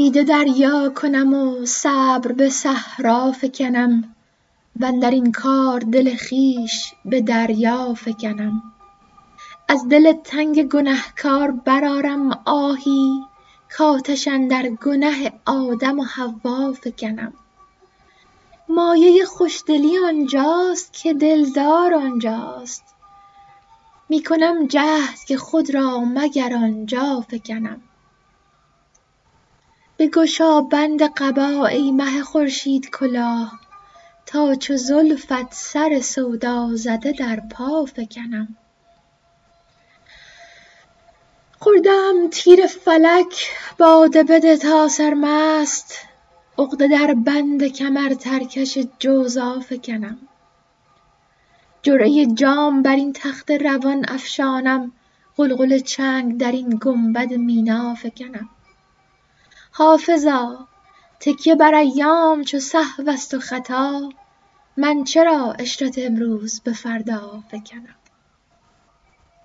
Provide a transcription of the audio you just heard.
دیده دریا کنم و صبر به صحرا فکنم، واندر این کار دل خویش به دریا فکنم. از دل تنگ گنهکار برآرم آهی، کآتش اندر گنه آدم و حوا فکنم. مایه خوشدلی آنجاست که دلدار آنجاست، می کنم جهد که خود را مگر آنجا فکنم. بگشا بند قبا ای مه خورشید کلاه، تا چو زلفت سر سودا زده در پا فکنم. خورده ام تیر فلک باده بده تا سرمست، عقده در بند کمر ترکش جوزا فکنم. جرعه جام بر این تخت روان افشانم، غلغل چنگ در این گنبد مینا فکنم. حافظا تکیه بر ایام چو سهو است و خطا، من چرا عشرت امروز به فردا فکنم.